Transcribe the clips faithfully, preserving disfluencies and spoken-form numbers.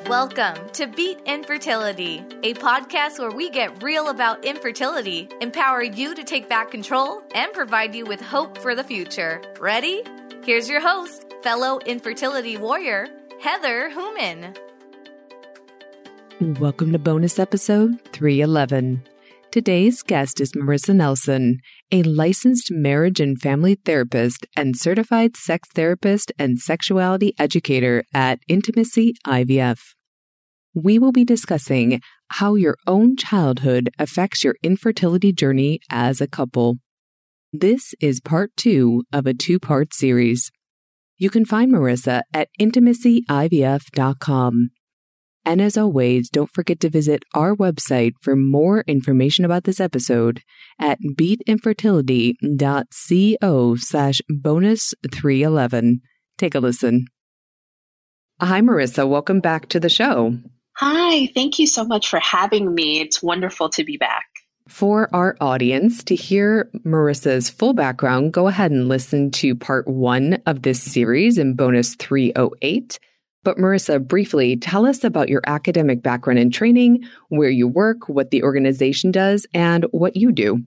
Welcome to Beat Infertility, a podcast where we get real about infertility, empower you to take back control, and provide you with hope for the future. Ready? Here's your host, fellow infertility warrior, Heather Hooman. Welcome to bonus episode three eleven. Today's guest is Marissa Nelson, a licensed marriage and family therapist and certified sex therapist and sexuality educator at Intimacy I V F. We will be discussing how your own childhood affects your infertility journey as a couple. This is part two of a two-part series. You can find Marissa at intimacy I V F dot com. And as always, don't forget to visit our website for more information about this episode at beatinfertility dot co slash bonus three eleven. Take a listen. Hi, Marissa. Welcome back to the show. Hi, thank you so much for having me. It's wonderful to be back. For our audience, to hear Marissa's full background, go ahead and listen to part one of this series in bonus three oh eight. But Marissa, briefly, tell us about your academic background and training, where you work, what the organization does, and what you do.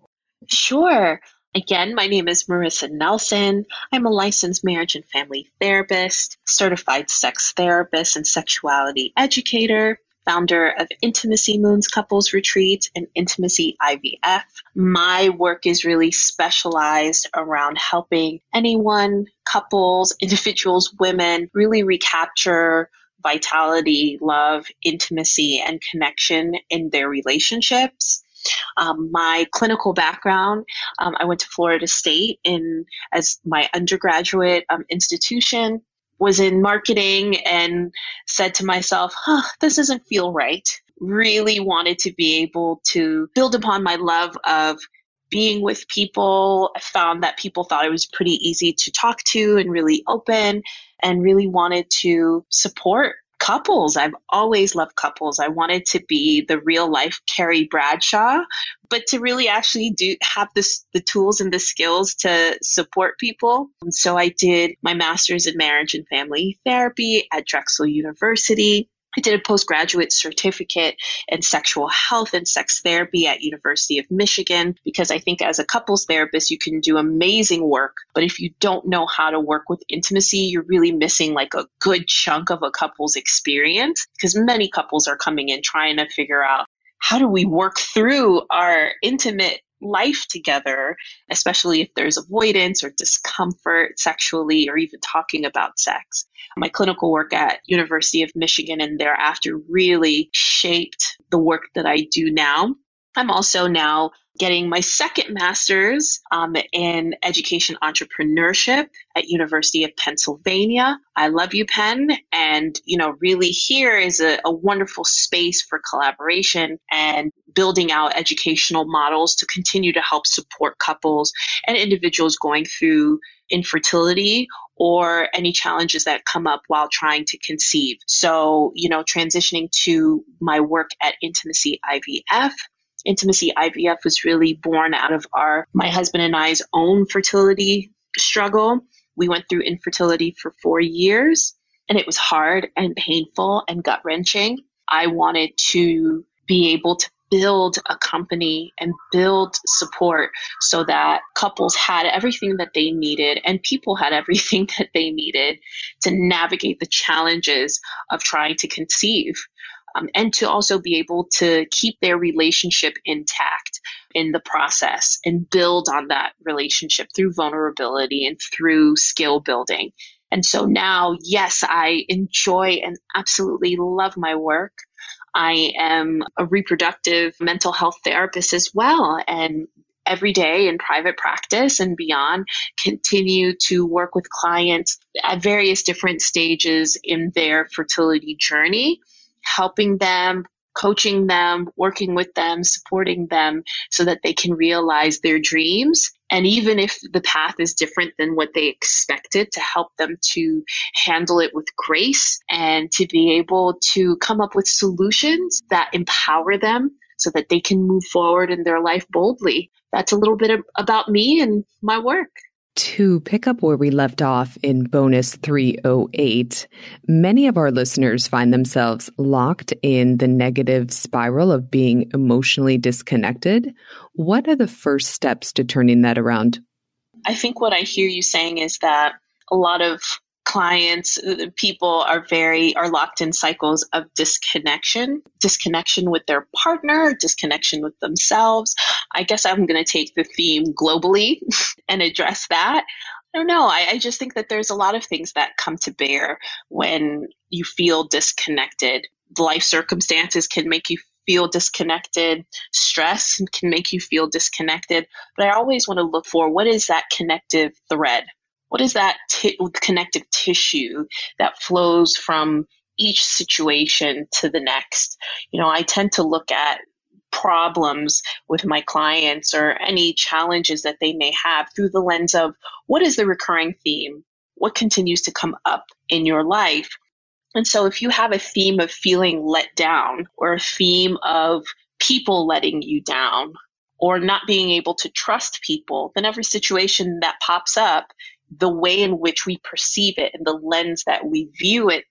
Sure. Again, my name is Marissa Nelson. I'm a licensed marriage and family therapist, certified sex therapist and sexuality educator, founder of Intimacy Moons Couples Retreat and Intimacy I V F. My work is really specialized around helping anyone, couples, individuals, women, really recapture vitality, love, intimacy, and connection in their relationships. Um, my clinical background, um, I went to Florida State in as my undergraduate um, institution, was in marketing, and said to myself, huh, this doesn't feel right. Really wanted to be able to build upon my love of being with people. I found that people thought it was pretty easy to talk to and really open, and really wanted to support couples. I've always loved couples. I wanted to be the real life Carrie Bradshaw, but to really actually do have this, the tools and the skills to support people. And so I did my master's in marriage and family therapy at Drexel University. I did a postgraduate certificate in sexual health and sex therapy at University of Michigan, because I think as a couples therapist, you can do amazing work. But if you don't know how to work with intimacy, you're really missing like a good chunk of a couple's experience, because many couples are coming in trying to figure out, how do we work through our intimate life together, especially if there's avoidance or discomfort sexually, or even talking about sex. My clinical work at University of Michigan and thereafter really shaped the work that I do now. I'm also now getting my second master's um, in education entrepreneurship at University of Pennsylvania. I love UPenn, and you know, really here is a, a wonderful space for collaboration and building out educational models to continue to help support couples and individuals going through infertility or any challenges that come up while trying to conceive. So, you know, transitioning to my work at Intimacy I V F. Intimacy I V F was really born out of our, my husband and I's own fertility struggle. We went through infertility for four years, and it was hard and painful and gut-wrenching. I wanted to be able to build a company and build support so that couples had everything that they needed and people had everything that they needed to navigate the challenges of trying to conceive, um, and to also be able to keep their relationship intact in the process and build on that relationship through vulnerability and through skill building. And so now, yes, I enjoy and absolutely love my work. I am a reproductive mental health therapist as well, and every day in private practice and beyond, continue to work with clients at various different stages in their fertility journey, helping them, coaching them, working with them, supporting them so that they can realize their dreams. And even if the path is different than what they expected, to help them to handle it with grace and to be able to come up with solutions that empower them so that they can move forward in their life boldly. That's a little bit of, about me and my work. To pick up where we left off in bonus three oh eight, many of our listeners find themselves locked in the negative spiral of being emotionally disconnected. What are the first steps to turning that around? I think what I hear you saying is that a lot of clients, people are very, are locked in cycles of disconnection, disconnection with their partner, disconnection with themselves. I guess I'm going to take the theme globally and address that. I don't know. I, I just think that there's a lot of things that come to bear when you feel disconnected. Life circumstances can make you feel disconnected. Stress can make you feel disconnected. But I always want to look for what is that connective thread? What is that t- connective tissue that flows from each situation to the next? You know, I tend to look at problems with my clients or any challenges that they may have through the lens of what is the recurring theme? What continues to come up in your life? And so if you have a theme of feeling let down or a theme of people letting you down or not being able to trust people, then every situation that pops up, the way in which we perceive it and the lens that we view it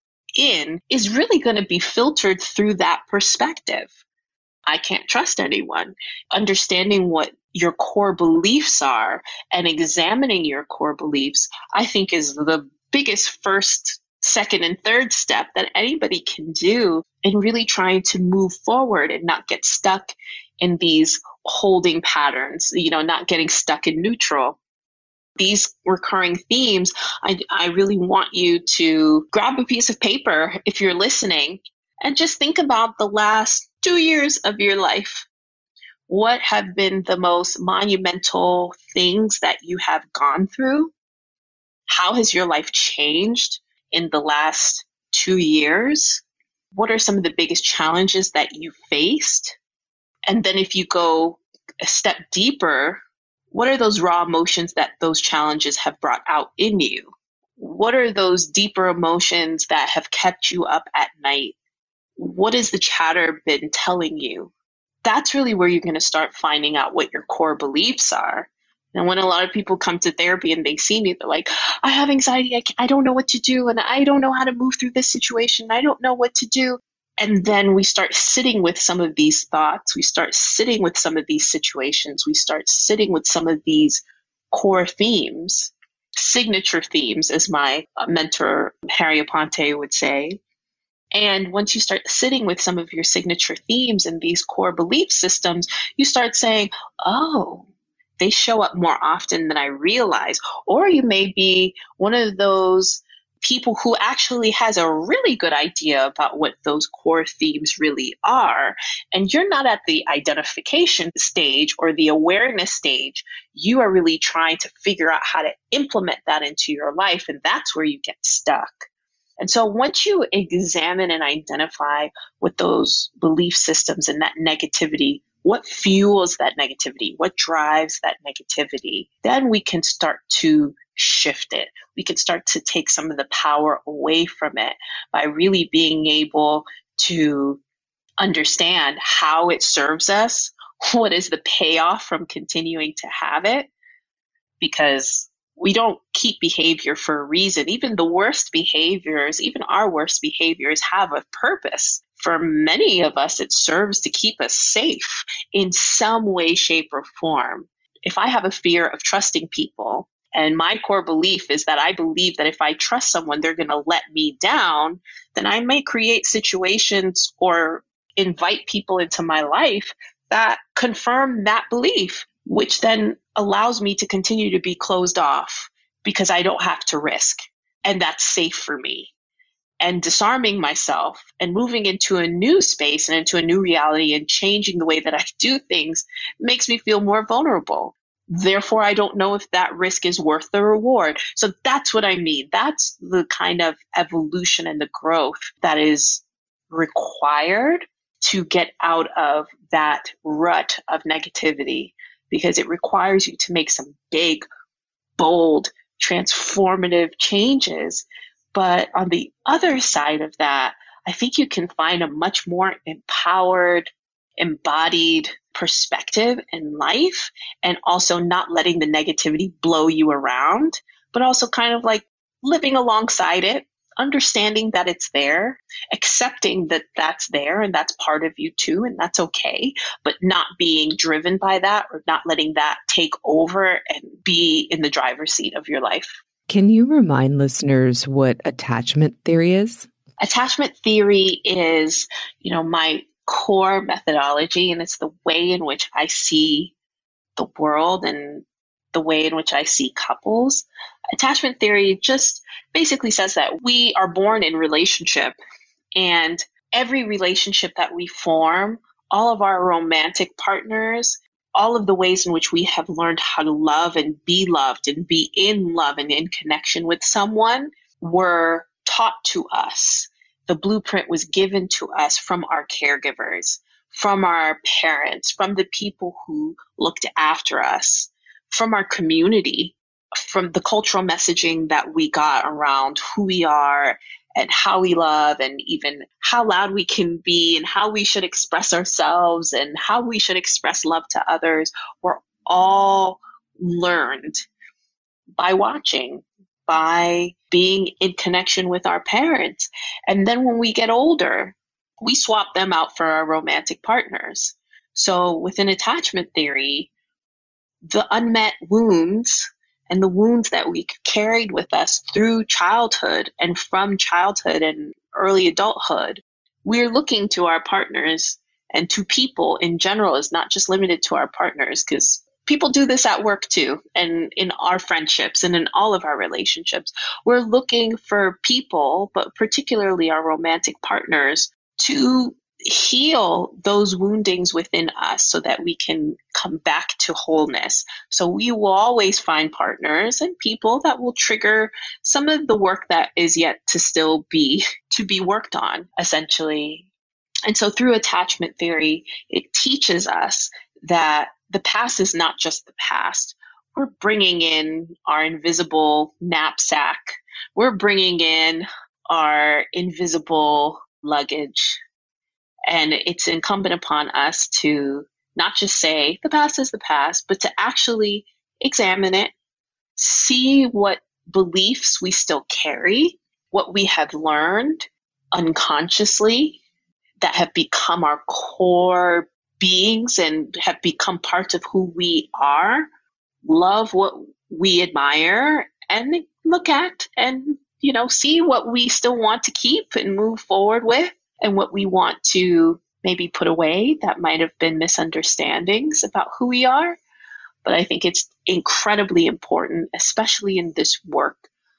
in is really going to be filtered through that perspective. I can't trust anyone. Understanding what your core beliefs are and examining your core beliefs, I think is the biggest first, second, and third step that anybody can do in really trying to move forward and not get stuck in these holding patterns, you know, not getting stuck in neutral. These recurring themes, I, I really want you to grab a piece of paper if you're listening and just think about the last two years of your life. What have been the most monumental things that you have gone through? How has your life changed in the last two years? What are some of the biggest challenges that you faced? And then if you go a step deeper, what are those raw emotions that those challenges have brought out in you? What are those deeper emotions that have kept you up at night? What has the chatter been telling you? That's really where you're going to start finding out what your core beliefs are. And when a lot of people come to therapy and they see me, they're like, I have anxiety. I, I don't know what to do. And I don't know how to move through this situation. I don't know what to do. And then we start sitting with some of these thoughts. We start sitting with some of these situations. We start sitting with some of these core themes, signature themes, as my mentor, Harry Aponte, would say. And once you start sitting with some of your signature themes and these core belief systems, you start saying, oh, they show up more often than I realize. Or you may be one of those people who actually has a really good idea about what those core themes really are. And you're not at the identification stage or the awareness stage. You are really trying to figure out how to implement that into your life. And that's where you get stuck. And so once you examine and identify what those belief systems and that negativity, what fuels that negativity, what drives that negativity, then we can start to shift it. We can start to take some of the power away from it by really being able to understand how it serves us, what is the payoff from continuing to have it, because we don't keep behavior for a reason. Even the worst behaviors, even our worst behaviors have a purpose. For many of us, it serves to keep us safe in some way, shape, or form. If I have a fear of trusting people, and my core belief is that I believe that if I trust someone, they're going to let me down, then I may create situations or invite people into my life that confirm that belief, which then allows me to continue to be closed off because I don't have to risk. And that's safe for me. And disarming myself and moving into a new space and into a new reality and changing the way that I do things makes me feel more vulnerable. Therefore, I don't know if that risk is worth the reward. So that's what I mean. That's the kind of evolution and the growth that is required to get out of that rut of negativity, because it requires you to make some big, bold, transformative changes. But on the other side of that, I think you can find a much more empowered, embodied, perspective in life, and also not letting the negativity blow you around, but also kind of like living alongside it, understanding that it's there, accepting that that's there and that's part of you too, and that's okay, but not being driven by that or not letting that take over and be in the driver's seat of your life. Can you remind listeners what attachment theory is? Attachment theory is, you know, my core methodology, and it's the way in which I see the world and the way in which I see couples. Attachment theory just basically says that we are born in relationship, and every relationship that we form, all of our romantic partners, all of the ways in which we have learned how to love and be loved and be in love and in connection with someone were taught to us. The blueprint was given to us from our caregivers, from our parents, from the people who looked after us, from our community, from the cultural messaging that we got around who we are and how we love and even how loud we can be and how we should express ourselves and how we should express love to others were all learned by watching, by being in connection with our parents. And then when we get older, we swap them out for our romantic partners. So within attachment theory, the unmet wounds and the wounds that we carried with us through childhood and from childhood and early adulthood, we're looking to our partners and to people in general. Is not just limited to our partners, because people do this at work too, and in our friendships and in all of our relationships. We're looking for people, but particularly our romantic partners, to heal those woundings within us so that we can come back to wholeness. So we will always find partners and people that will trigger some of the work that is yet to still be to be worked on, essentially. And so through attachment theory, it teaches us that the past is not just the past. We're bringing in our invisible knapsack. We're bringing in our invisible luggage. And it's incumbent upon us to not just say the past is the past, but to actually examine it, see what beliefs we still carry, what we have learned unconsciously that have become our core beings and have become part of who we are, love what we admire, and look at and, you know, see what we still want to keep and move forward with, and what we want to maybe put away that might have been misunderstandings about who we are. But I think it's incredibly important, especially in this work,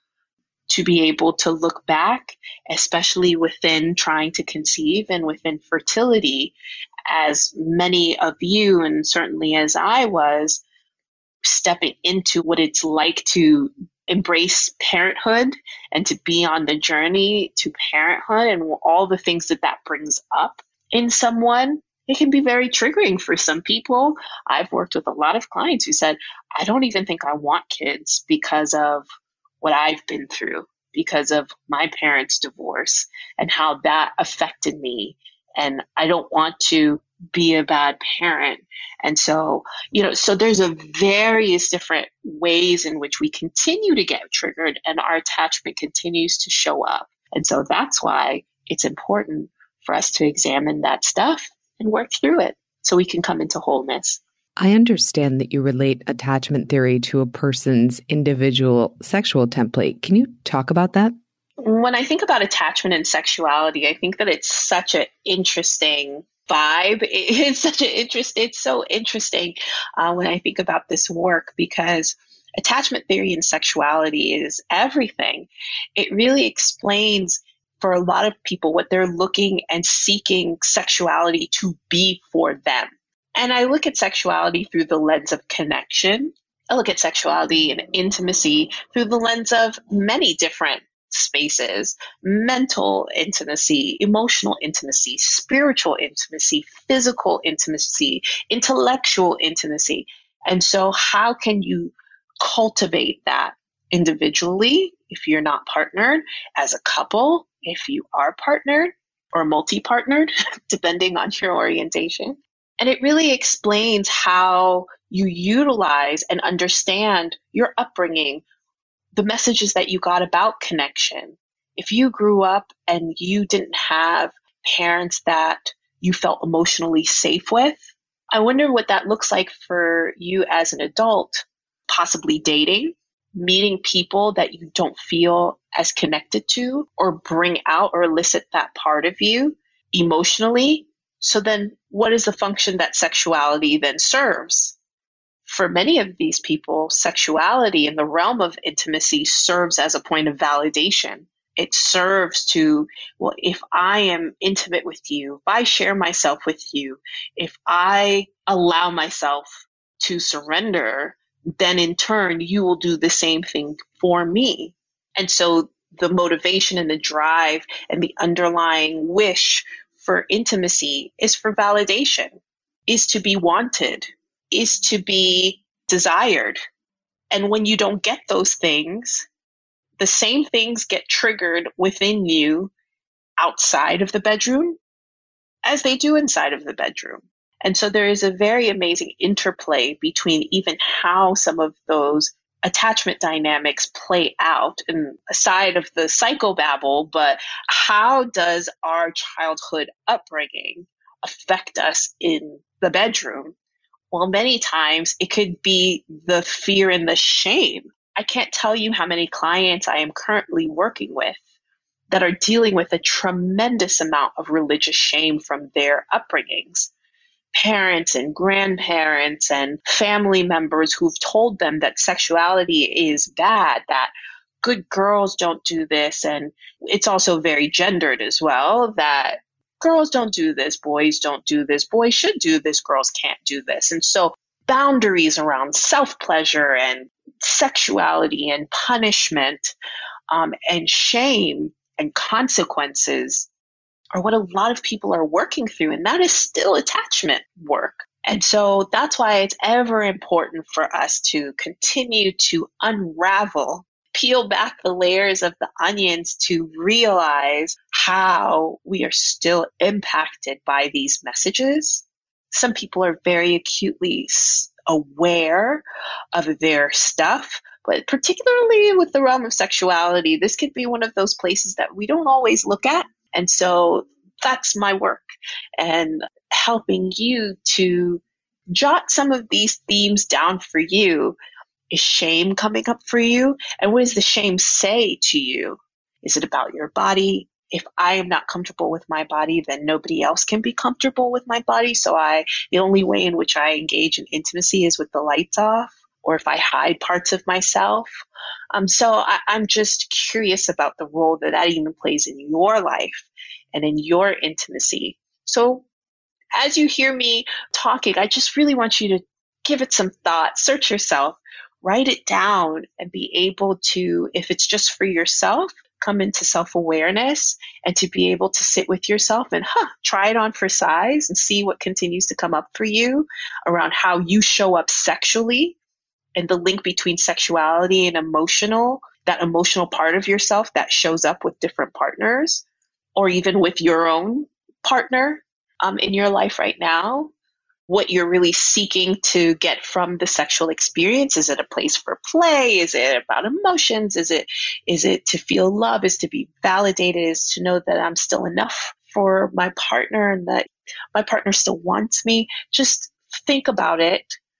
to be able to look back, especially within trying to conceive and within fertility, as many of you, and certainly as I was, stepping into what it's like to embrace parenthood and to be on the journey to parenthood and all the things that that brings up in someone. It can be very triggering for some people. I've worked with a lot of clients who said, I don't even think I want kids because of what I've been through, because of my parents' divorce and how that affected me. And I don't want to be a bad parent. And so, you know, so there's a various different ways in which we continue to get triggered and our attachment continues to show up. And so that's why it's important for us to examine that stuff and work through it so we can come into wholeness. I understand that you relate attachment theory to a person's individual sexual template. Can you talk about that? When I think about attachment and sexuality, I think that it's such an interesting vibe. It's such an interest. It's so interesting uh, when I think about this work, because attachment theory and sexuality is everything. It really explains for a lot of people what they're looking and seeking sexuality to be for them. And I look at sexuality through the lens of connection. I look at sexuality and intimacy through the lens of many different spaces: mental intimacy, emotional intimacy, spiritual intimacy, physical intimacy, intellectual intimacy. And so how can you cultivate that individually if you're not partnered, as a couple, if you are partnered, or multi-partnered, depending on your orientation? And it really explains how you utilize and understand your upbringing, the messages that you got about connection. If you grew up and you didn't have parents that you felt emotionally safe with, I wonder what that looks like for you as an adult, possibly dating, meeting people that you don't feel as connected to or bring out or elicit that part of you emotionally. So then what is the function that sexuality then serves? For many of these people, sexuality in the realm of intimacy serves as a point of validation. It serves to, well, if I am intimate with you, if I share myself with you, if I allow myself to surrender, then in turn, you will do the same thing for me. And so the motivation and the drive and the underlying wish for intimacy is for validation, is to be wanted, is to be desired. And when you don't get those things, the same things get triggered within you outside of the bedroom as they do inside of the bedroom. And so there is a very amazing interplay between even how some of those attachment dynamics play out, and aside of the psychobabble, but how does our childhood upbringing affect us in the bedroom? Well, many times it could be the fear and the shame. I can't tell you how many clients I am currently working with that are dealing with a tremendous amount of religious shame from their upbringings. Parents and grandparents and family members who've told them that sexuality is bad, that good girls don't do this. And it's also very gendered as well, that girls don't do this, boys don't do this, boys should do this, girls can't do this. And so boundaries around self-pleasure and sexuality and punishment um, and shame and consequences are what a lot of people are working through. And that is still attachment work. And so that's why it's ever important for us to continue to unravel, peel back the layers of the onions to realize how we are still impacted by these messages. Some people are very acutely aware of their stuff, but particularly with the realm of sexuality, this could be one of those places that we don't always look at. And so that's my work, and helping you to jot some of these themes down for you. Is shame coming up for you? And what does the shame say to you? Is it about your body? If I am not comfortable with my body, then nobody else can be comfortable with my body. So I, the only way in which I engage in intimacy is with the lights off, or if I hide parts of myself. Um, so I, I'm just curious about the role that that even plays in your life and in your intimacy. So as you hear me talking, I just really want you to give it some thought, search yourself, write it down, and be able to, if it's just for yourself, come into self-awareness and to be able to sit with yourself and huh, try it on for size and see what continues to come up for you around how you show up sexually and the link between sexuality and emotional, that emotional part of yourself that shows up with different partners or even with your own partner um, in your life right now. What you're really seeking to get from the sexual experience. Is it a place for play? Is it about emotions? Is it, is it to feel love? Is to be validated? Is to know that I'm still enough for my partner and that my partner still wants me? Just think about it,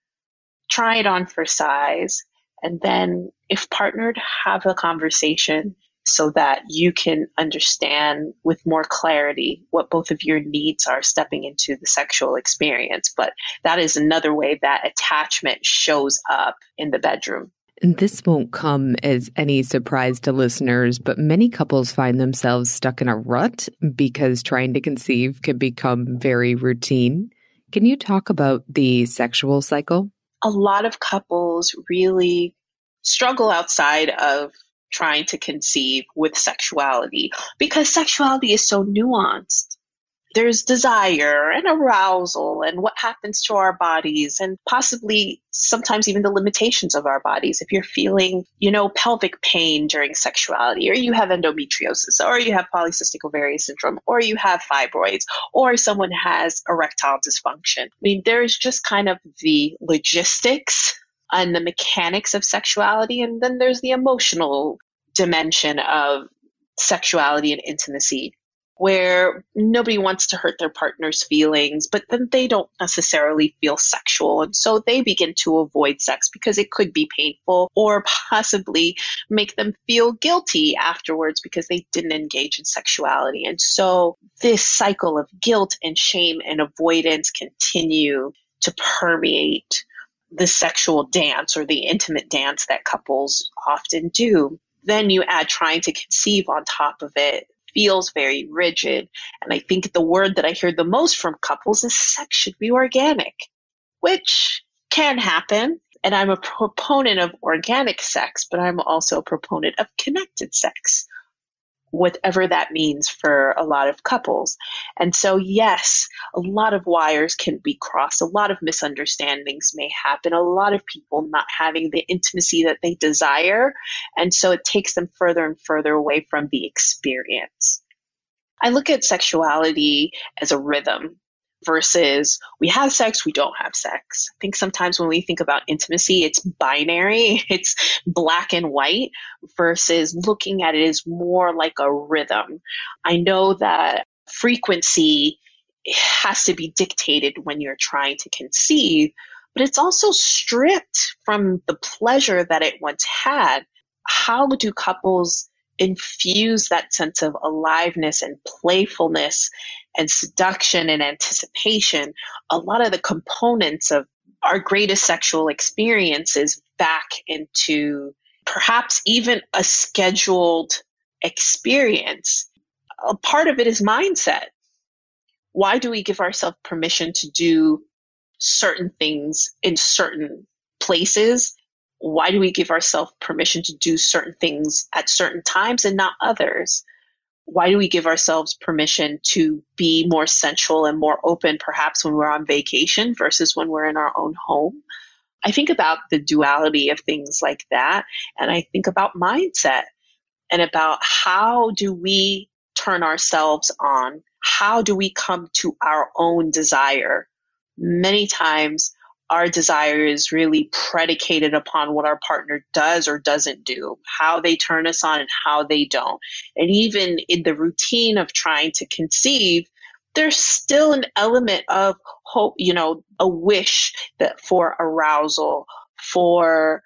try it on for size, and then if partnered, have a conversation so that you can understand with more clarity what both of your needs are stepping into the sexual experience. But that is another way that attachment shows up in the bedroom. And this won't come as any surprise to listeners, but many couples find themselves stuck in a rut because trying to conceive can become very routine. Can you talk about the sexual cycle? A lot of couples really struggle outside of trying to conceive with sexuality because sexuality is so nuanced. there's desire and arousal and what happens to our bodies and possibly sometimes even the limitations of our bodies. If you're feeling, you know, pelvic pain during sexuality, or you have endometriosis, or you have polycystic ovarian syndrome, or you have fibroids, or someone has erectile dysfunction. I mean, there's just kind of the logistics and the mechanics of sexuality, and then there's the emotional dimension of sexuality and intimacy, where nobody wants to hurt their partner's feelings, but then they don't necessarily feel sexual. And so they begin to avoid sex because it could be painful or possibly make them feel guilty afterwards because they didn't engage in sexuality. And so this cycle of guilt and shame and avoidance continue to permeate the sexual dance or the intimate dance that couples often do. Then you add trying to conceive on top of it. Feels very rigid. And I think the word that I hear the most from couples is sex should be organic, which can happen. And I'm a proponent of organic sex, but I'm also a proponent of connected sex, whatever that means for a lot of couples. And so, yes, a lot of wires can be crossed. A lot of misunderstandings may happen. A lot of people not having the intimacy that they desire. And so it takes them further and further away from the experience. I look at sexuality as a rhythm versus we have sex, we don't have sex. I think sometimes when we think about intimacy, it's binary, it's black and white versus looking at it as more like a rhythm. I know that frequency has to be dictated when you're trying to conceive, but it's also stripped from the pleasure that it once had. How do couples infuse that sense of aliveness and playfulness and seduction and anticipation, a lot of the components of our greatest sexual experiences back into perhaps even a scheduled experience? A part of it is mindset. Why do we give ourselves permission to do certain things in certain places? Why do we give ourselves permission to do certain things at certain times and not others? Why do we give ourselves permission to be more sensual and more open, perhaps when we're on vacation versus when we're in our own home? I think about the duality of things like that. And I think about mindset and about how do we turn ourselves on? How do we come to our own desire? Many times, our desire is really predicated upon what our partner does or doesn't do, how they turn us on and how they don't. And even in the routine of trying to conceive, there's still an element of hope, you know, a wish that for arousal, for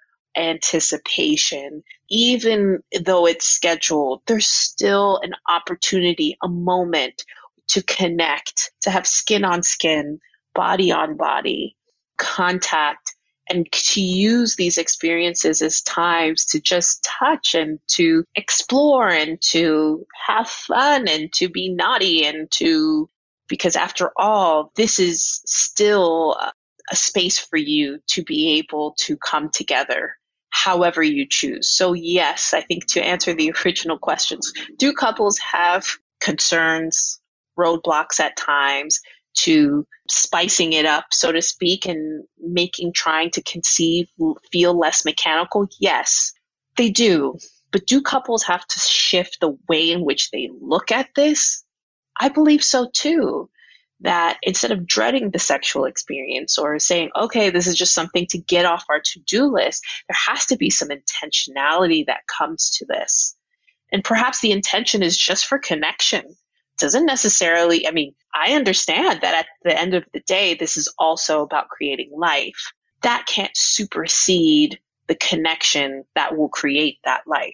anticipation. Even though it's scheduled, there's still an opportunity, a moment to connect, to have skin on skin, body on body contact, and to use these experiences as times to just touch and to explore and to have fun and to be naughty and to, because after all, this is still a space for you to be able to come together however you choose. So yes, I think to answer the original questions, do couples have concerns, roadblocks at times, to spicing it up, so to speak, and making trying to conceive feel less mechanical? Yes, they do. But do couples have to shift the way in which they look at this? I believe so too. That instead of dreading the sexual experience or saying, okay, this is just something to get off our to-do list, there has to be some intentionality that comes to this. And perhaps the intention is just for connection. Doesn't necessarily, I mean, I understand that at the end of the day, this is also about creating life. That can't supersede the connection that will create that life.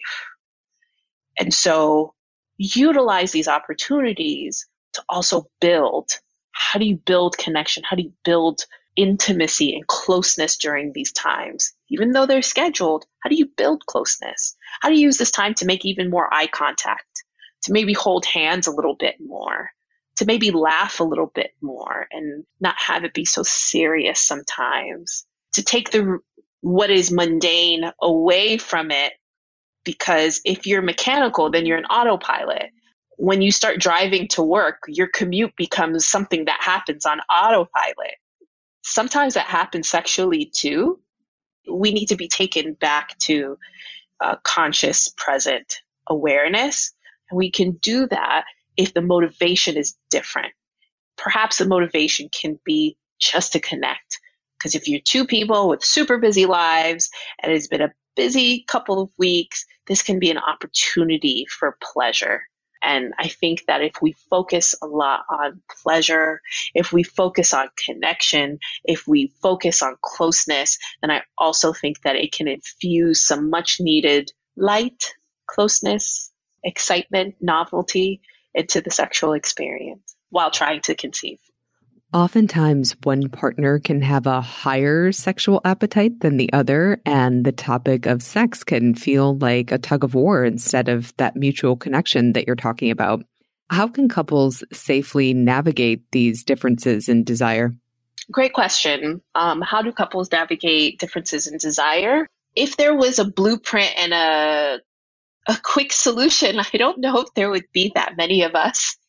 And so utilize these opportunities to also build. How do you build connection? How do you build intimacy and closeness during these times? Even though they're scheduled, how do you build closeness? How do you use this time to make even more eye contact? To maybe hold hands a little bit more, to maybe laugh a little bit more and not have it be so serious sometimes, to take the what is mundane away from it, because if you're mechanical, then you're an autopilot. When you start driving to work, your commute becomes something that happens on autopilot. Sometimes that happens sexually too. We need to be taken back to uh, conscious, present awareness. And we can do that if the motivation is different. Perhaps the motivation can be just to connect. Because if you're two people with super busy lives and it's been a busy couple of weeks, this can be an opportunity for pleasure. And I think that if we focus a lot on pleasure, if we focus on connection, if we focus on closeness, then I also think that it can infuse some much needed light, closeness, excitement, novelty into the sexual experience while trying to conceive. Oftentimes, one partner can have a higher sexual appetite than the other, and the topic of sex can feel like a tug of war instead of that mutual connection that you're talking about. How can couples safely navigate these differences in desire? Great question. Um, how do couples navigate differences in desire? If there was a blueprint and a a quick solution, I don't know if there would be that many of us.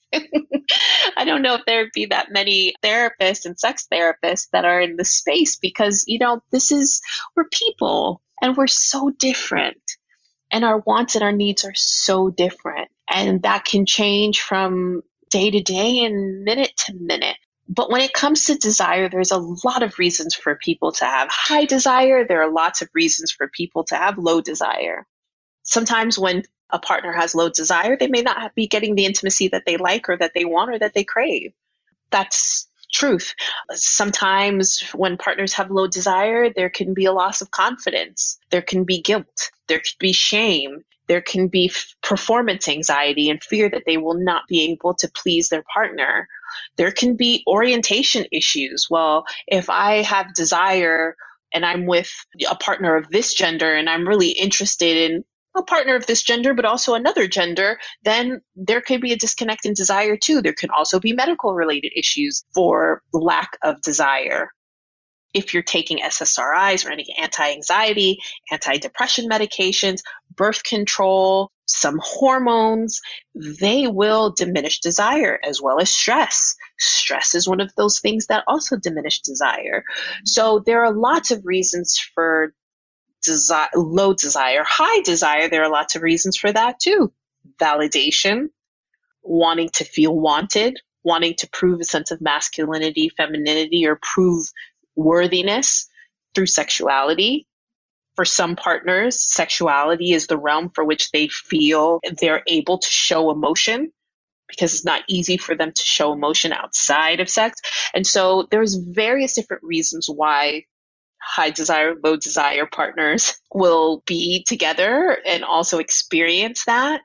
I don't know if there would be that many therapists and sex therapists that are in the space because, you know, this is, we're people and we're so different and our wants and our needs are so different. And that can change from day to day and minute to minute. But when it comes to desire, there's a lot of reasons for people to have high desire. There are lots of reasons for people to have low desire. Sometimes when a partner has low desire, they may not be getting the intimacy that they like or that they want or that they crave. That's truth. Sometimes when partners have low desire, there can be a loss of confidence. There can be guilt. There can be shame. There can be performance anxiety and fear that they will not be able to please their partner. There can be orientation issues. Well, if I have desire and I'm with a partner of this gender and I'm really interested in a partner of this gender, but also another gender, then there could be a disconnect in desire too. There can also be medical related issues for lack of desire. If you're taking S S R Is or any anti-anxiety, anti-depression medications, birth control, some hormones, they will diminish desire as well as stress. Stress is one of those things that also diminish desire. So there are lots of reasons for Desire, low desire, high desire. There are lots of reasons for that too. Validation, wanting to feel wanted, wanting to prove a sense of masculinity, femininity, or prove worthiness through sexuality. For some partners, sexuality is the realm for which they feel they're able to show emotion because it's not easy for them to show emotion outside of sex. And so there's various different reasons why high desire, low desire partners will be together and also experience that.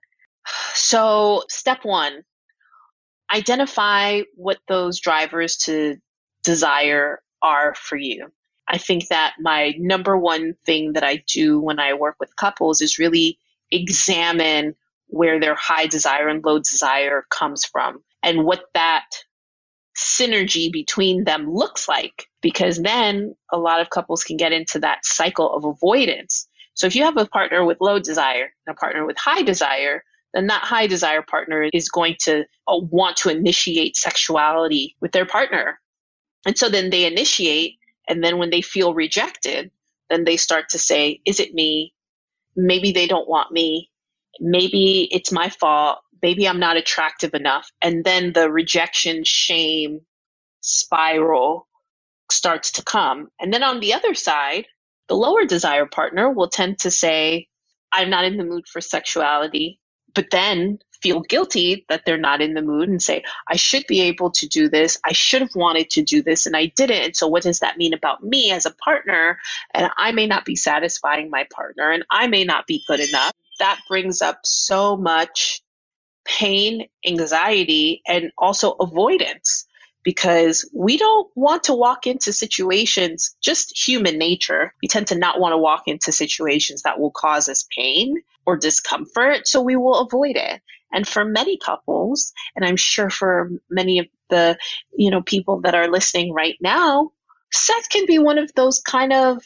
So step one, identify what those drivers to desire are for you. I think that my number one thing that I do when I work with couples is really examine where their high desire and low desire comes from and what that synergy between them looks like, because then a lot of couples can get into that cycle of avoidance. So if you have a partner with low desire and a partner with high desire, then that high desire partner is going to uh, want to initiate sexuality with their partner. And so then they initiate, and then when they feel rejected, then they start to say, is it me? Maybe they don't want me. Maybe it's my fault. Maybe I'm not attractive enough. And then the rejection, shame spiral starts to come. And then on the other side, the lower desire partner will tend to say, I'm not in the mood for sexuality, but then feel guilty that they're not in the mood and say, I should be able to do this. I should have wanted to do this and I didn't. And so what does that mean about me as a partner? And I may not be satisfying my partner and I may not be good enough. That brings up so much pain, anxiety, and also avoidance, because we don't want to walk into situations, just human nature. We tend to not want to walk into situations that will cause us pain or discomfort, so we will avoid it. And for many couples, and I'm sure for many of the, you know, people that are listening right now, sex can be one of those kind of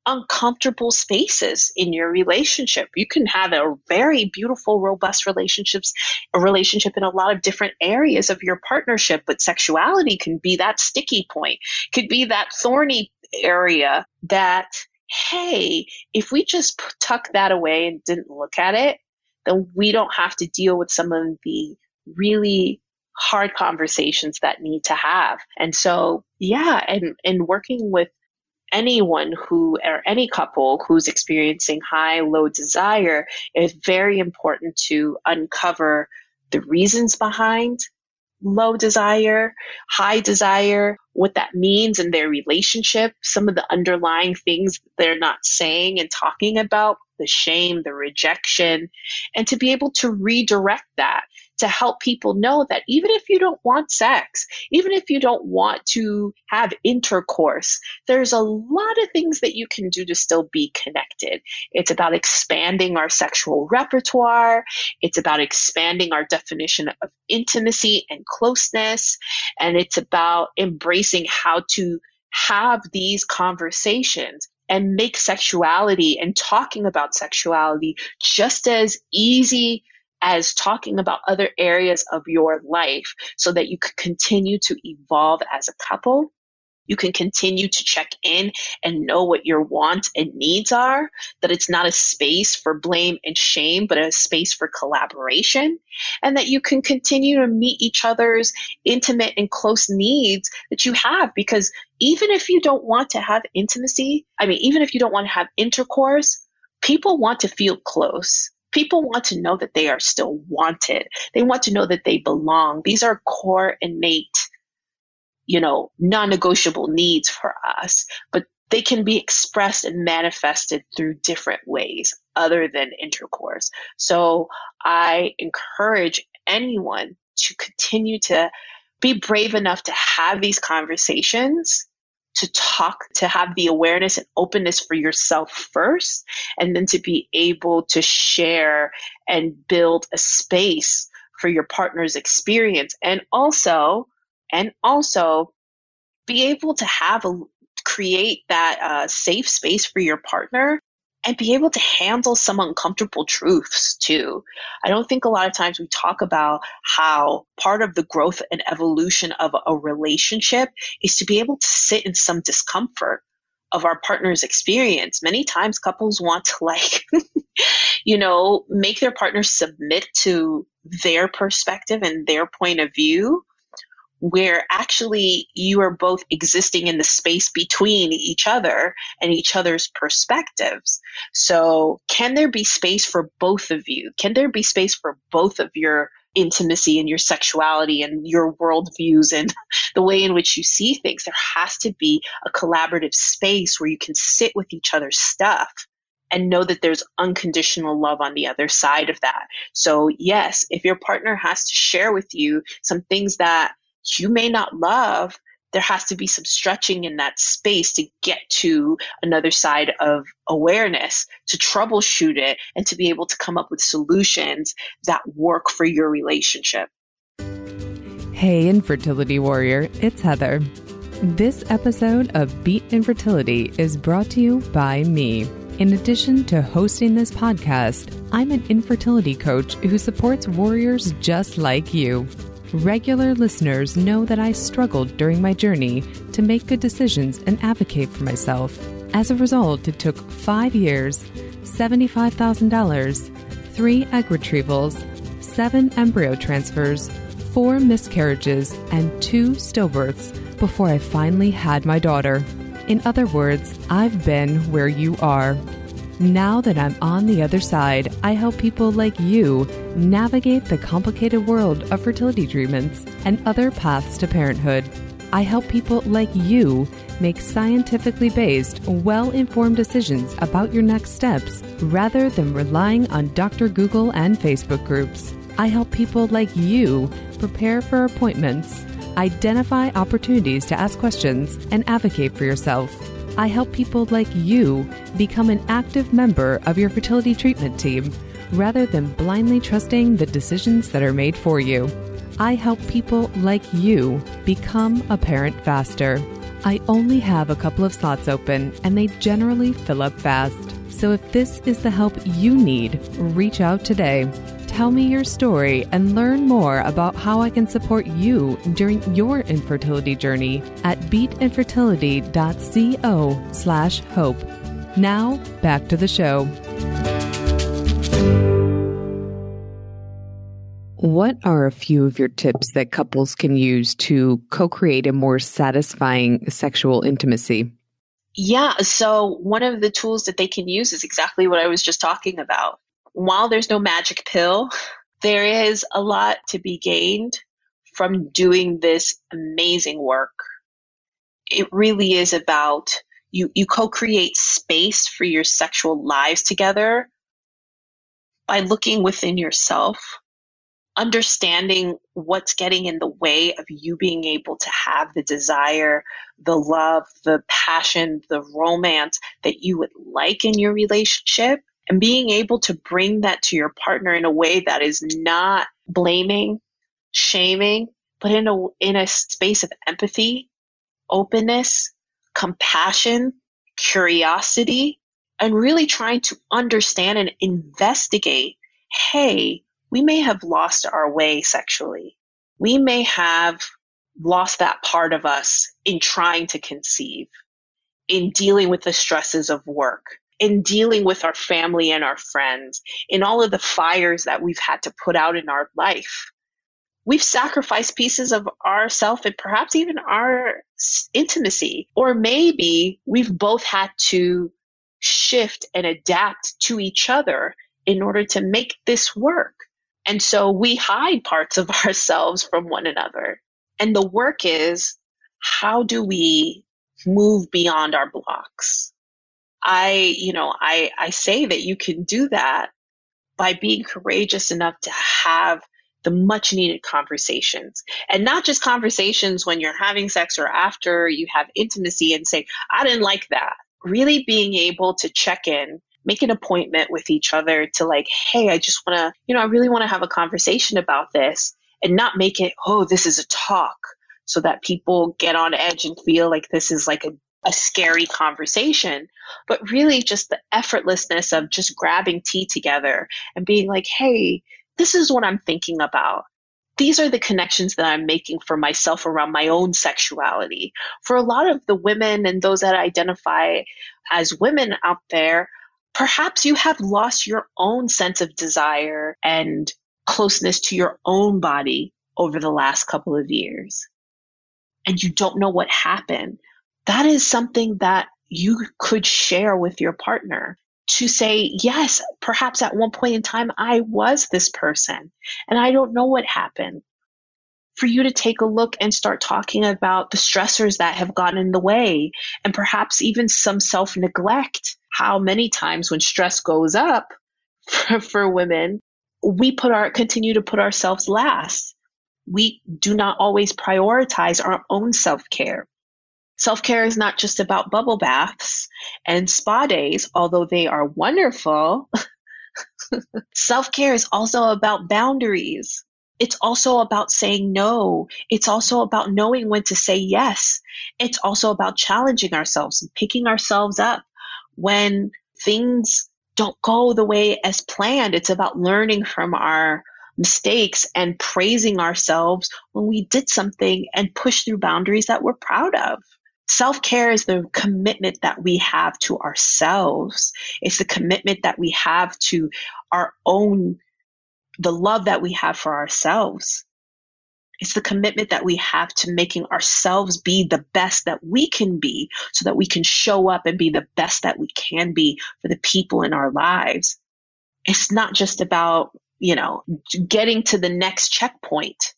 uncomfortable spaces in your relationship. You can have a very beautiful, robust relationships, a relationship in a lot of different areas of your partnership, but sexuality can be that sticky point, could be that thorny area that, hey, if we just tuck that away and didn't look at it, then we don't have to deal with some of the really hard conversations that need to have. And so, yeah, and, and working with anyone who, or any couple who's experiencing high, low desire, is very important to uncover the reasons behind low desire, high desire, what that means in their relationship, some of the underlying things they're not saying and talking about, the shame, the rejection, and to be able to redirect that to help people know that even if you don't want sex, even if you don't want to have intercourse, there's a lot of things that you can do to still be connected. It's about expanding our sexual repertoire. It's about expanding our definition of intimacy and closeness. And it's about embracing how to have these conversations and make sexuality and talking about sexuality just as easy as talking about other areas of your life, so that you can continue to evolve as a couple. You can continue to check in and know what your wants and needs are, that it's not a space for blame and shame, but a space for collaboration, and that you can continue to meet each other's intimate and close needs that you have. Because even if you don't want to have intimacy, I mean, even if you don't want to have intercourse, people want to feel close. People want to know that they are still wanted. They want to know that they belong. These are core, innate, you know, non-negotiable needs for us, but they can be expressed and manifested through different ways other than intercourse. So I encourage anyone to continue to be brave enough to have these conversations, to talk, to have the awareness and openness for yourself first, and then to be able to share and build a space for your partner's experience. And also, and also be able to have a, create that uh, safe space for your partner and be able to handle some uncomfortable truths too. I don't think a lot of times we talk about how part of the growth and evolution of a relationship is to be able to sit in some discomfort of our partner's experience. Many times couples want to like, you know, make their partner submit to their perspective and their point of view, where actually you are both existing in the space between each other and each other's perspectives. So can there be space for both of you? Can there be space for both of your intimacy and your sexuality and your worldviews and the way in which you see things? There has to be a collaborative space where you can sit with each other's stuff and know that there's unconditional love on the other side of that. So yes, if your partner has to share with you some things that you may not love, there has to be some stretching in that space to get to another side of awareness, to troubleshoot it, and to be able to come up with solutions that work for your relationship. Hey, Infertility Warrior, it's Heather. This episode of Beat Infertility is brought to you by me. In addition to hosting this podcast, I'm an infertility coach who supports warriors just like you. Regular listeners know that I struggled during my journey to make good decisions and advocate for myself. As a result, it took five years, seventy-five thousand dollars, three egg retrievals, seven embryo transfers, four miscarriages, and two stillbirths before I finally had my daughter. In other words, I've been where you are. Now that I'm on the other side, I help people like you navigate the complicated world of fertility treatments and other paths to parenthood. I help people like you make scientifically based, well-informed decisions about your next steps rather than relying on Doctor Google and Facebook groups. I help people like you prepare for appointments, identify opportunities to ask questions, and advocate for yourself. I help people like you become an active member of your fertility treatment team rather than blindly trusting the decisions that are made for you. I help people like you become a parent faster. I only have a couple of slots open, and they generally fill up fast. So if this is the help you need, reach out today. Tell me your story and learn more about how I can support you during your infertility journey at beatinfertility.co slash hope. Now, back to the show. What are a few of your tips that couples can use to co-create a more satisfying sexual intimacy? Yeah, so one of the tools that they can use is exactly what I was just talking about. While there's no magic pill, there is a lot to be gained from doing this amazing work. It really is about you, you co-create space for your sexual lives together by looking within yourself, understanding what's getting in the way of you being able to have the desire, the love, the passion, the romance that you would like in your relationship, and being able to bring that to your partner in a way that is not blaming, shaming, but in a in a space of empathy, openness, compassion, curiosity, and really trying to understand and investigate, hey, we may have lost our way sexually. We may have lost that part of us in trying to conceive, in dealing with the stresses of work, in dealing with our family and our friends, in all of the fires that we've had to put out in our life. We've sacrificed pieces of ourself and perhaps even our intimacy. Or maybe we've both had to shift and adapt to each other in order to make this work. And so we hide parts of ourselves from one another. And the work is, how do we move beyond our blocks? I, you know, I, I say that you can do that by being courageous enough to have the much needed conversations, and not just conversations when you're having sex or after you have intimacy and say, I didn't like that. Really being able to check in, make an appointment with each other to like, hey, I just want to, you know, I really want to have a conversation about this, and not make it, oh, this is a talk, so that people get on edge and feel like this is like a, a scary conversation, but really just the effortlessness of just grabbing tea together and being like, hey, this is what I'm thinking about. These are the connections that I'm making for myself around my own sexuality. For a lot of the women and those that identify as women out there, perhaps you have lost your own sense of desire and closeness to your own body over the last couple of years, and you don't know what happened. That is something that you could share with your partner, to say, yes, perhaps at one point in time, I was this person and I don't know what happened. For you to take a look and start talking about the stressors that have gotten in the way, and perhaps even some self-neglect. How many times when stress goes up for, for women, we put our continue to put ourselves last. We do not always prioritize our own self-care. Self-care is not just about bubble baths and spa days, although they are wonderful. Self-care is also about boundaries. It's also about saying no. It's also about knowing when to say yes. It's also about challenging ourselves and picking ourselves up when things don't go the way as planned. It's about learning from our mistakes and praising ourselves when we did something and pushed through boundaries that we're proud of. Self-care is the commitment that we have to ourselves. It's the commitment that we have to our own, the love that we have for ourselves. It's the commitment that we have to making ourselves be the best that we can be, so that we can show up and be the best that we can be for the people in our lives. It's not just about, you know, getting to the next checkpoint.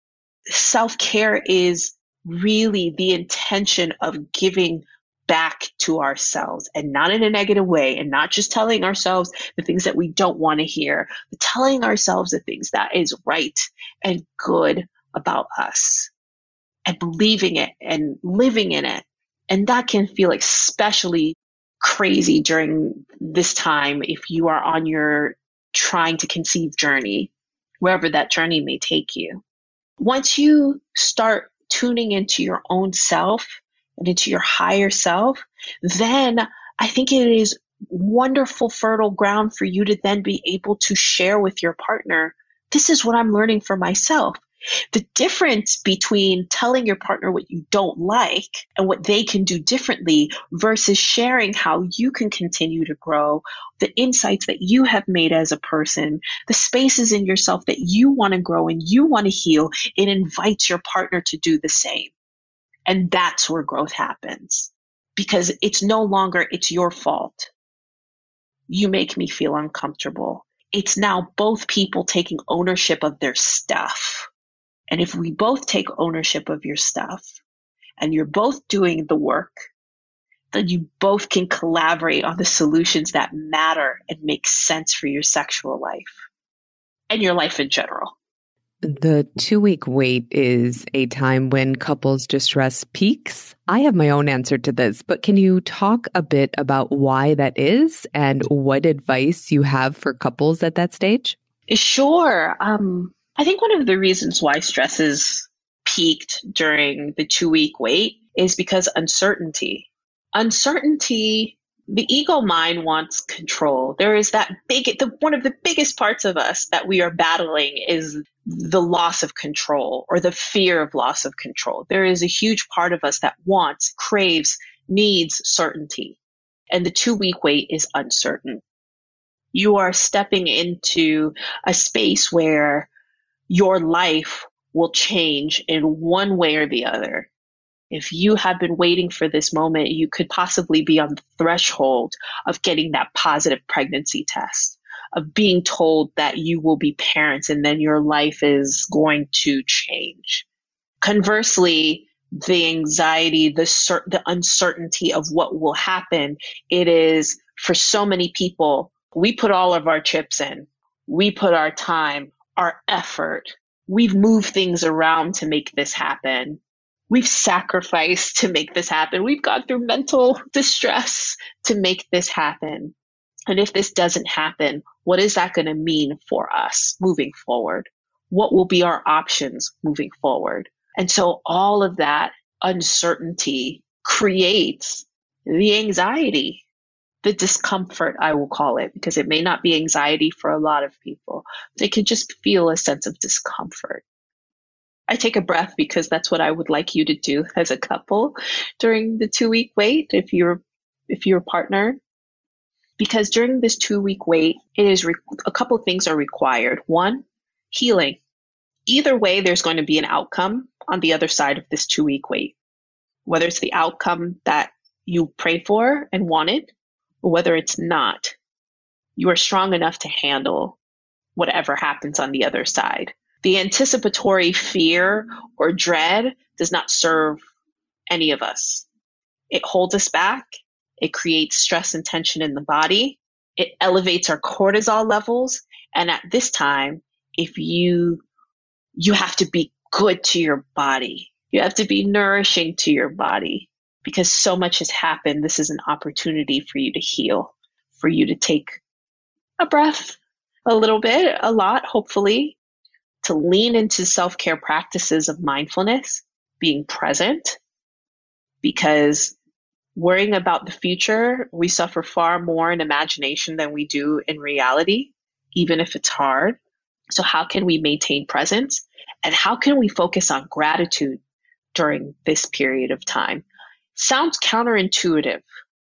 Self-care is really the intention of giving back to ourselves, and not in a negative way, and not just telling ourselves the things that we don't want to hear, but telling ourselves the things that is right and good about us, and believing it and living in it. And that can feel especially crazy during this time if you are on your trying to conceive journey, wherever that journey may take you. Once you start tuning into your own self and into your higher self, then I think it is wonderful fertile ground for you to then be able to share with your partner, this is what I'm learning for myself. The difference between telling your partner what you don't like and what they can do differently versus sharing how you can continue to grow, the insights that you have made as a person, the spaces in yourself that you want to grow and you want to heal, it invites your partner to do the same. And that's where growth happens, because it's no longer, it's your fault. You make me feel uncomfortable. It's now both people taking ownership of their stuff. And if we both take ownership of your stuff and you're both doing the work, then you both can collaborate on the solutions that matter and make sense for your sexual life and your life in general. The two-week wait is a time when couples distress peaks. I have my own answer to this, but can you talk a bit about why that is and what advice you have for couples at that stage? Sure. Um, I think one of the reasons why stress is peaked during the two-week wait is because uncertainty. Uncertainty, the ego mind wants control. There is that big, the, one of the biggest parts of us that we are battling is the loss of control or the fear of loss of control. There is a huge part of us that wants, craves, needs certainty. And the two-week wait is uncertain. You are stepping into a space where your life will change in one way or the other. If you have been waiting for this moment, you could possibly be on the threshold of getting that positive pregnancy test, of being told that you will be parents and then your life is going to change. Conversely, the anxiety, the cer- the uncertainty of what will happen, it is for so many people, we put all of our chips in. We put our time, our effort. We've moved things around to make this happen. We've sacrificed to make this happen. We've gone through mental distress to make this happen. And if this doesn't happen, what is that going to mean for us moving forward? What will be our options moving forward? And so all of that uncertainty creates the anxiety, the discomfort, I will call it, because it may not be anxiety for a lot of people. They can just feel a sense of discomfort. I take a breath because that's what I would like you to do as a couple during the two-week wait if you're if you're a partner. Because during this two-week wait, it is re- a couple of things are required. One, healing. Either way, there's going to be an outcome on the other side of this two-week wait. Whether it's the outcome that you prayed for and wanted, or whether it's not, you are strong enough to handle whatever happens on the other side. The anticipatory fear or dread does not serve any of us. It holds us back. It creates stress and tension in the body. It elevates our cortisol levels. And at this time, if you, you have to be good to your body. You have to be nourishing to your body because so much has happened. This is an opportunity for you to heal, for you to take a breath, a little bit, a lot, hopefully, to lean into self-care practices of mindfulness, being present, because worrying about the future, we suffer far more in imagination than we do in reality, even if it's hard. So how can we maintain presence? And how can we focus on gratitude during this period of time? Sounds counterintuitive.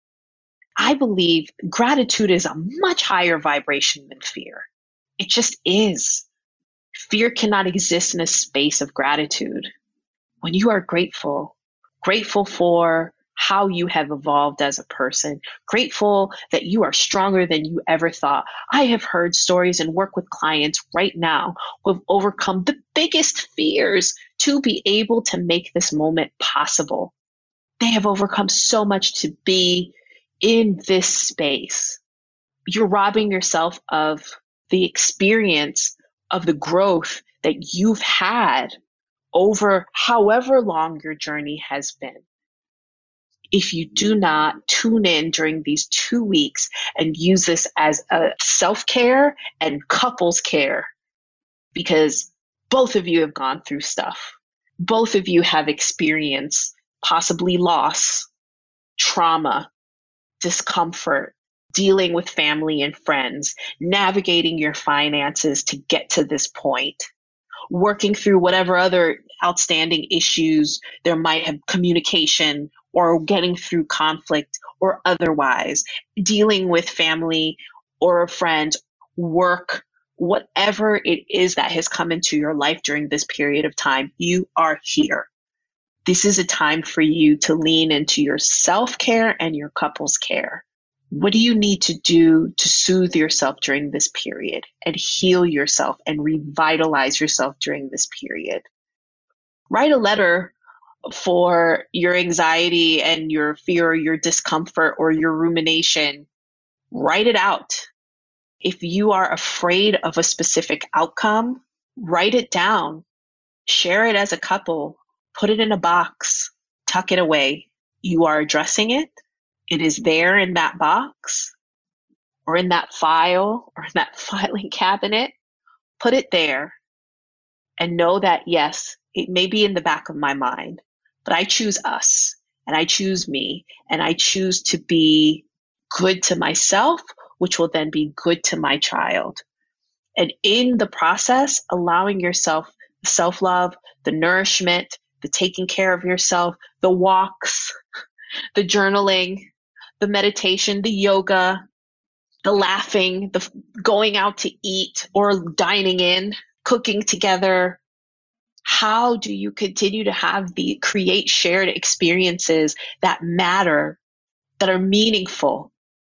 I believe gratitude is a much higher vibration than fear. It just is. Fear cannot exist in a space of gratitude. When you are grateful, grateful for how you have evolved as a person, grateful that you are stronger than you ever thought. I have heard stories and work with clients right now who have overcome the biggest fears to be able to make this moment possible. They have overcome so much to be in this space. You're robbing yourself of the experience of the growth that you've had over however long your journey has been. If you do not tune in during these two weeks and use this as a self-care and couples care, because both of you have gone through stuff. Both of you have experienced possibly loss, trauma, discomfort, dealing with family and friends, navigating your finances to get to this point, working through whatever other outstanding issues there might have, communication or getting through conflict or otherwise, dealing with family or friends, work, whatever it is that has come into your life during this period of time, you are here. This is a time for you to lean into your self-care and your couple's care. What do you need to do to soothe yourself during this period and heal yourself and revitalize yourself during this period? Write a letter for your anxiety and your fear or your discomfort or your rumination. Write it out. If you are afraid of a specific outcome, write it down. Share it as a couple. Put it in a box. Tuck it away. You are addressing it. It is there in that box or in that file or in that filing cabinet. Put it there and know that, yes, it may be in the back of my mind, but I choose us and I choose me and I choose to be good to myself, which will then be good to my child. And in the process, allowing yourself the self-love, the nourishment, the taking care of yourself, the walks, the journaling, the meditation, the yoga, the laughing, the going out to eat or dining in, cooking together. How do you continue to have the create shared experiences that matter, that are meaningful,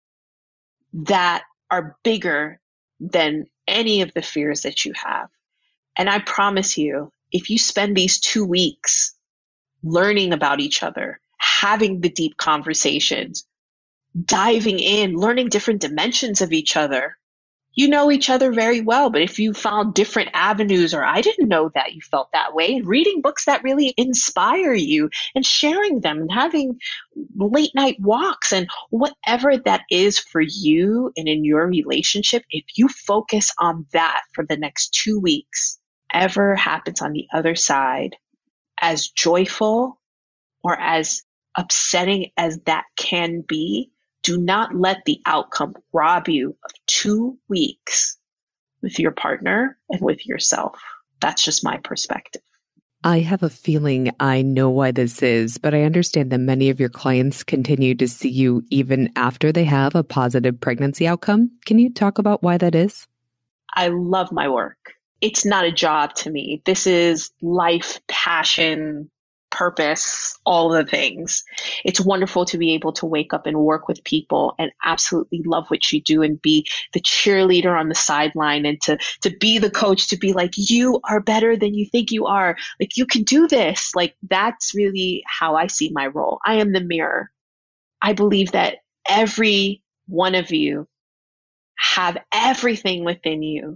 that are bigger than any of the fears that you have? And I promise you, if you spend these two weeks learning about each other, having the deep conversations, diving in, learning different dimensions of each other, you know each other very well. But if you found different avenues, or I didn't know that you felt that way, and reading books that really inspire you and sharing them and having late night walks and whatever that is for you and in your relationship, if you focus on that for the next two weeks, whatever happens on the other side, as joyful or as upsetting as that can be, do not let the outcome rob you of two weeks with your partner and with yourself. That's just my perspective. I have a feeling I know why this is, but I understand that many of your clients continue to see you even after they have a positive pregnancy outcome. Can you talk about why that is? I love my work. It's not a job to me. This is life, passion, purpose, all the things. It's wonderful to be able to wake up and work with people and absolutely love what you do and be the cheerleader on the sideline and to, to be the coach, to be like, you are better than you think you are. Like, you can do this. Like, that's really how I see my role. I am the mirror. I believe that every one of you have everything within you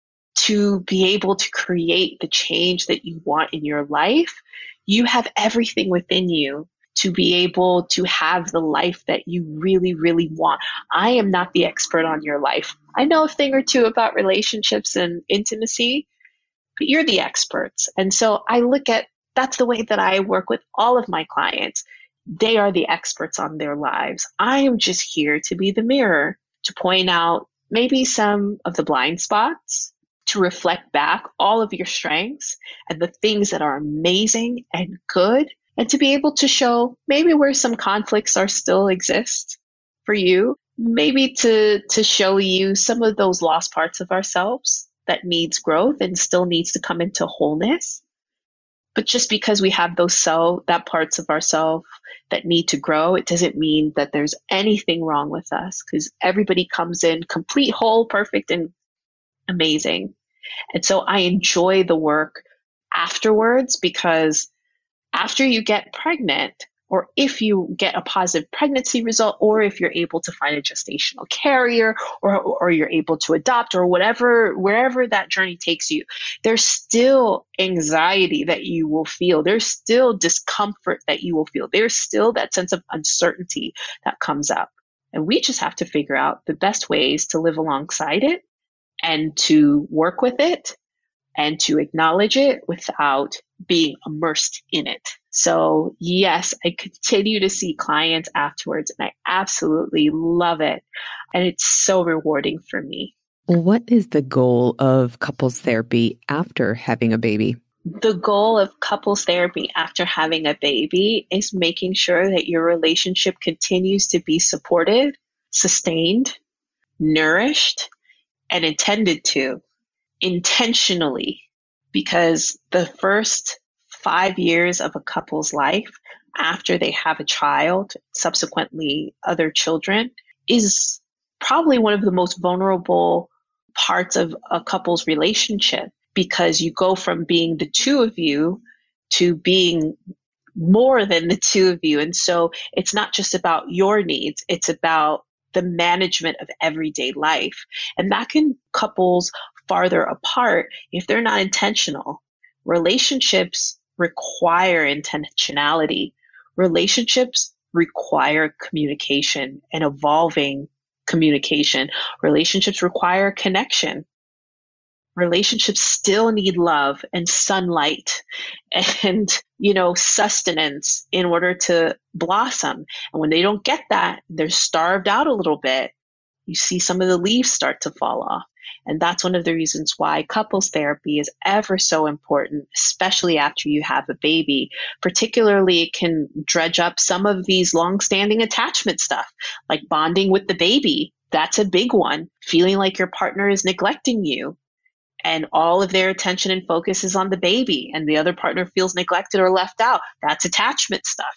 to be able to create the change that you want in your life. You have everything within you to be able to have the life that you really, really want. I am not the expert on your life. I know a thing or two about relationships and intimacy, but you're the experts. And so I look at, that's the way that I work with all of my clients. They are the experts on their lives. I am just here to be the mirror, to point out maybe some of the blind spots, to reflect back all of your strengths and the things that are amazing and good, and to be able to show maybe where some conflicts are still exist for you, maybe to, to show you some of those lost parts of ourselves that needs growth and still needs to come into wholeness. But just because we have those so that parts of ourselves that need to grow, it doesn't mean that there's anything wrong with us, because everybody comes in complete, whole, perfect, and amazing. And so I enjoy the work afterwards, because after you get pregnant, or if you get a positive pregnancy result, or if you're able to find a gestational carrier, or, or you're able to adopt, or whatever, wherever that journey takes you, there's still anxiety that you will feel. There's still discomfort that you will feel. There's still that sense of uncertainty that comes up. And we just have to figure out the best ways to live alongside it and to work with it and to acknowledge it without being immersed in it. So yes, I continue to see clients afterwards and I absolutely love it. And it's so rewarding for me. What is the goal of couples therapy after having a baby? The goal of couples therapy after having a baby is making sure that your relationship continues to be supported, sustained, nourished, and intended to intentionally, because the first five years of a couple's life after they have a child, subsequently other children, is probably one of the most vulnerable parts of a couple's relationship, because you go from being the two of you to being more than the two of you. And so it's not just about your needs, it's about the management of everyday life. And that can couples farther apart if they're not intentional. Relationships require intentionality. Relationships require communication and evolving communication. Relationships require connection. Relationships still need love and sunlight and, you know, sustenance in order to blossom. And when they don't get that, they're starved out a little bit. You see some of the leaves start to fall off. And that's one of the reasons why couples therapy is ever so important, especially after you have a baby. Particularly, it can dredge up some of these long-standing attachment stuff, like bonding with the baby. That's a big one. Feeling like your partner is neglecting you and all of their attention and focus is on the baby and the other partner feels neglected or left out. That's attachment stuff.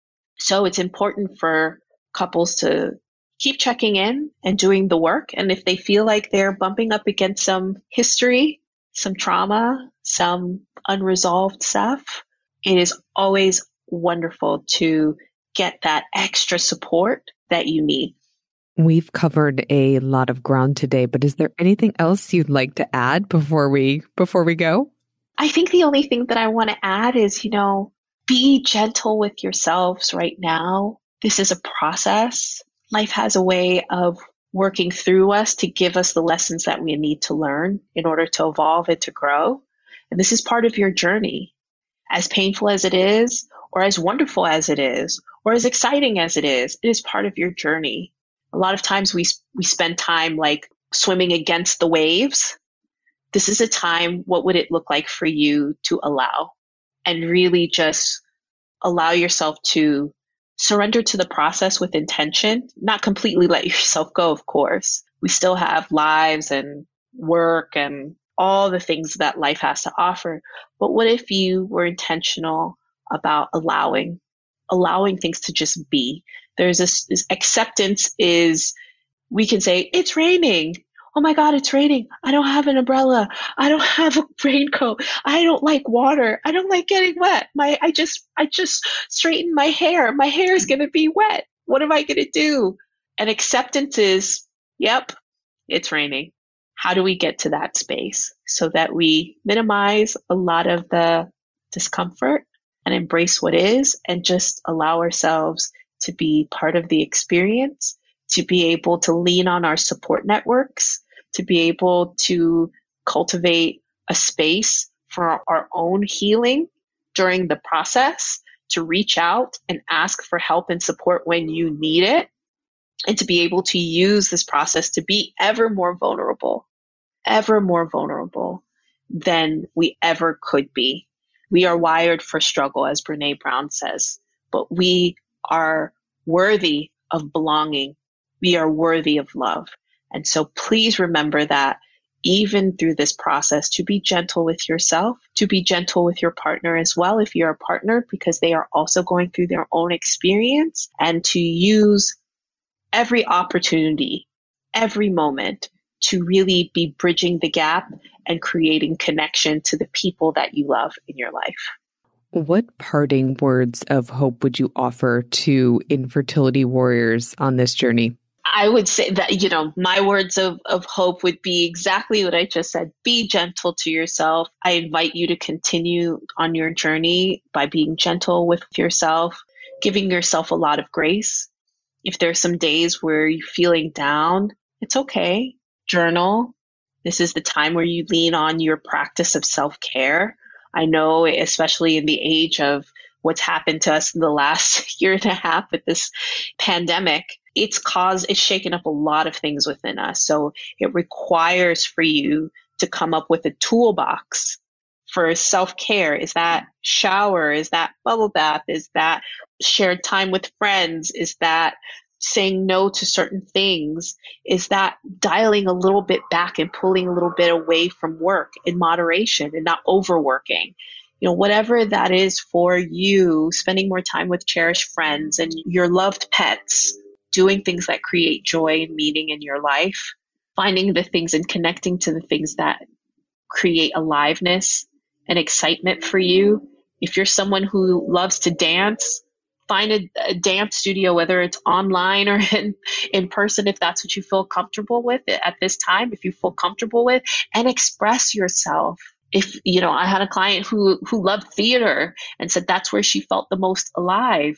So it's important for couples to keep checking in and doing the work. And if they feel like they're bumping up against some history, some trauma, some unresolved stuff, it is always wonderful to get that extra support that you need. We've covered a lot of ground today, but is there anything else you'd like to add before we before we go? I think the only thing that I want to add is, you know, be gentle with yourselves right now. This is a process. Life has a way of working through us to give us the lessons that we need to learn in order to evolve and to grow. And this is part of your journey. As painful as it is, or as wonderful as it is, or as exciting as it is, it is part of your journey. A lot of times we we spend time like swimming against the waves. This is a time, what would it look like for you to allow and really just allow yourself to surrender to the process with intention, not completely let yourself go, of course. We still have lives and work and all the things that life has to offer. But what if you were intentional about allowing, allowing things to just be? There's this, this acceptance is, we can say, it's raining. Oh my God, it's raining. I don't have an umbrella. I don't have a raincoat. I don't like water. I don't like getting wet. My, I just, I just straightened my hair. My hair is going to be wet. What am I going to do? And acceptance is, yep, it's raining. How do we get to that space so that we minimize a lot of the discomfort and embrace what is and just allow ourselves to be part of the experience, to be able to lean on our support networks, to be able to cultivate a space for our, our own healing during the process, to reach out and ask for help and support when you need it, and to be able to use this process to be ever more vulnerable, ever more vulnerable than we ever could be. We are wired for struggle, as Brené Brown says, but we are worthy of belonging. We are worthy of love. And so please remember that even through this process, to be gentle with yourself, to be gentle with your partner as well, if you're a partner, because they are also going through their own experience, and to use every opportunity, every moment to really be bridging the gap and creating connection to the people that you love in your life. What parting words of hope would you offer to infertility warriors on this journey? I would say that, you know, my words of, of hope would be exactly what I just said. Be gentle to yourself. I invite you to continue on your journey by being gentle with yourself, giving yourself a lot of grace. If there's some days where you're feeling down, it's okay. Journal. This is the time where you lean on your practice of self-care. I know, especially in the age of what's happened to us in the last year and a half with this pandemic, it's caused, it's shaken up a lot of things within us. So it requires for you to come up with a toolbox for self-care. Is that shower? Is that bubble bath? Is that shared time with friends? Is that saying no to certain things? Is that dialing a little bit back and pulling a little bit away from work in moderation and not overworking? You know, whatever that is for you, spending more time with cherished friends and your loved pets, doing things that create joy and meaning in your life, finding the things and connecting to the things that create aliveness and excitement for you. If you're someone who loves to dance, find a, a dance studio, whether it's online or in, in person, if that's what you feel comfortable with at this time, if you feel comfortable with, and express yourself. If, you know, I had a client who, who loved theater and said that's where she felt the most alive.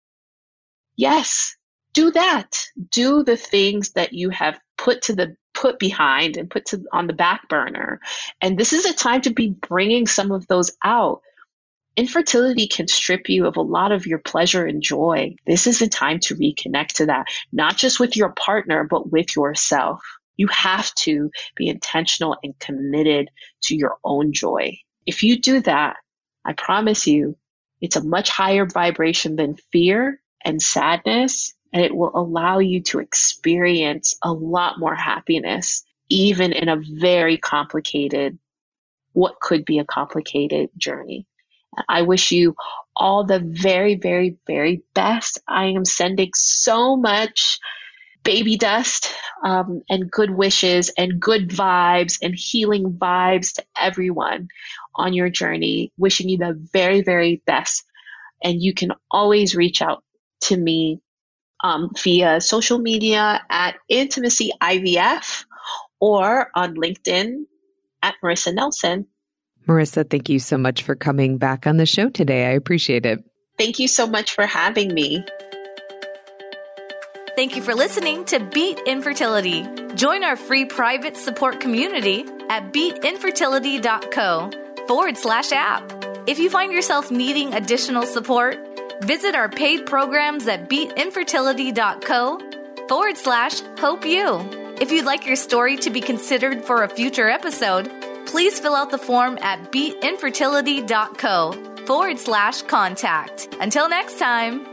Yes, do that. Do the things that you have put to the put behind and put to on the back burner. And this is a time to be bringing some of those out. Infertility can strip you of a lot of your pleasure and joy. This is a time to reconnect to that, not just with your partner, but with yourself. You have to be intentional and committed to your own joy. If you do that, I promise you, it's a much higher vibration than fear and sadness, and it will allow you to experience a lot more happiness, even in a very complicated, what could be a complicated journey. I wish you all the very, very, very best. I am sending so much baby dust um, and good wishes and good vibes and healing vibes to everyone on your journey. Wishing you the very, very best. And you can always reach out to me um, via social media at Intimacy I V F or on LinkedIn at Marissa Nelson. Marissa, thank you so much for coming back on the show today. I appreciate it. Thank you so much for having me. Thank you for listening to Beat Infertility. Join our free private support community at beatinfertility.co forward slash app. If you find yourself needing additional support, visit our paid programs at beatinfertility.co forward slash hope you. If you'd like your story to be considered for a future episode, please fill out the form at beatinfertility.co forward slash contact. Until next time.